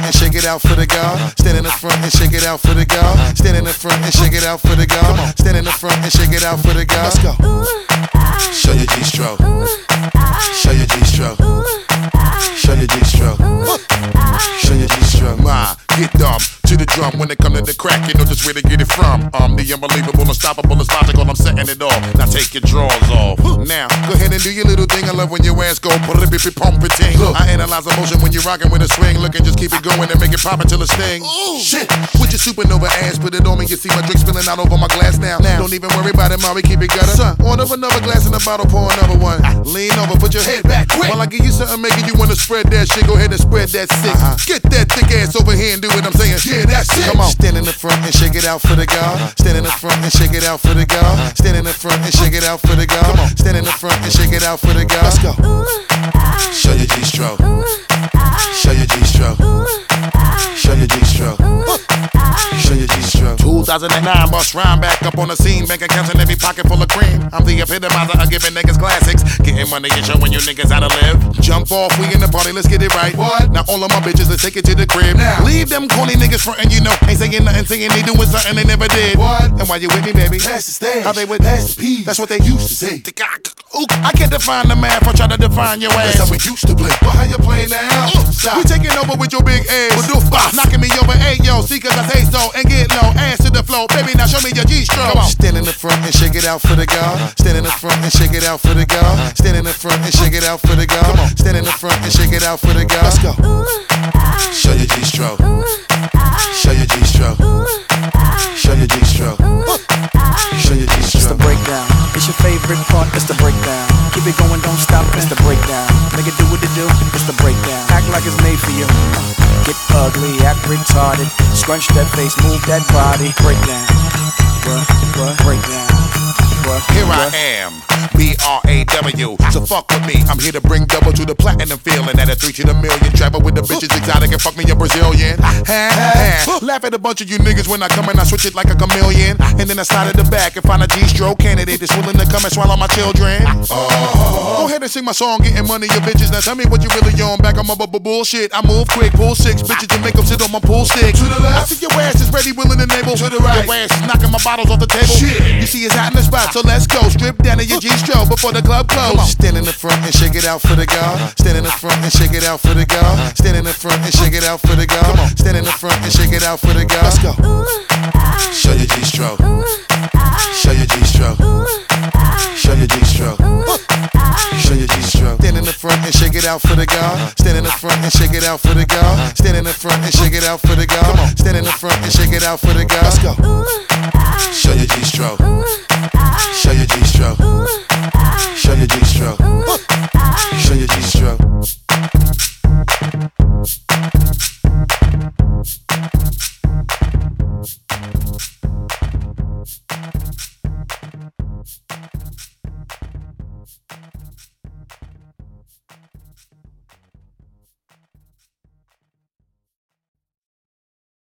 and shake it out for the girl. Stand in the front and shake it out for the girl. Stand in the front and shake it out for the girl. Stand in the front and shake it out for the girl. Let's go. Show your G-stroke. Show your G-stroke. Show your G-stroke. Show your G-stroke. Get dumb to the drum when it come to the crack. You know just where to get it from. The unbelievable, unstoppable, it's logical. I'm setting it off. Now take your drawers off. Now go ahead and do your little thing. I love when your ass go pump it ting. I analyze emotion when you're rocking with a swing. Look and just keep it going and make it pop until it sting. Shit, with your supernova ass, put it on me. You see my drink spilling out over my glass now. Don't even worry about it, Mari, keep it gutter. Son, order another glass in the bottle, pour another one. Lean over, put your head back quick. While I give you something making you wanna spread that shit, go ahead and spread that sick. Get that thick ass over here and do what I'm saying. Yeah, that's it. Come on. Stand in the front and shake it out for the girl. Stand in the front and shake it out for the girl. Stand in the front and shake it out for the girl. Stand in the front and shake it out for the girl. Let's go. Show your G-stroke. Show your G-stroke. Show your G-stroke. Show your G-stroke. 2009 bust rhyme back up on the scene. Bank accounts in every pocket full of cream. I'm the epitomizer of giving niggas classics. Getting money and showing you niggas how to live. Jump off, we in the party, let's get it right. What? Now all of my bitches, let's take it to the crib. Now. Leave them corny niggas frontin', you know. Ain't saying nothing, saying they doing something they never did. What? And while you with me, baby, pass the stage. How they would pass the peas. That's what they used to say. I can't define the math, I try to define your ass. That's how we used to play. But how you play now? We taking over with your big ass. Knocking me over, hey yo, see cause I say so. And get low, ass to the floor. Baby, now show me your G-stroke. Come on. Stand in the front and shake it out for the girl. Stand in the front and shake it out for the girl. Stand in the front and shake it out for the girl. Stand in the front and shake it out for the girl. Let's go. Show your G-stroke. Show your G-stroke. Show your G-stroke. Show your G-stroke. It's the breakdown. It's your favorite part. It's the breakdown. Keep it going, don't stop. It's the breakdown. Make it do what it do. It's the breakdown. Act like it's made for you. Get ugly, act retarded. Scrunch that face, move that body. Breakdown. What? Breakdown. What? Here I am, B-R-A-W. So fuck with me, I'm here to bring double to the platinum feeling. At a 3 to the million, travel with the bitches exotic and fuck me a Brazilian. Laugh at a bunch of you niggas when I come and I switch it like a chameleon. And then I slide at the back and find a G-stroke candidate that's willing to come and swallow my children. Go ahead and sing my song, getting money, your bitches. Now tell me what you really on. Back on my bullshit. I move quick, pull 6 bitches and make them sit on my pool stick. To the left, I see your ass is ready, willing, and able. To the right, your ass is knocking my bottles off the table. Shit. You see it's hot in the spot, so let's go. Strip down to your G-stroke before the club close. Stand in the front and shake it out for the girl. Stand in the front and shake it out for the girl. Stand in the front and shake it out for the girl. Stand in the front and shake it out for the girl. Let's go. Show your G-stroke. Show your G-stroke. Show your G-stroke. Show your G-stroke. Stand in the front and shake it out for the girl. Stand in the front and shake it out for the girl. Stand in the front and shake it out for the girl. Stand in the front and shake it out for the girl. Let's go. Show your G-stroke. Show your G-stroke. Show your G-stroke. Show your G-stroke.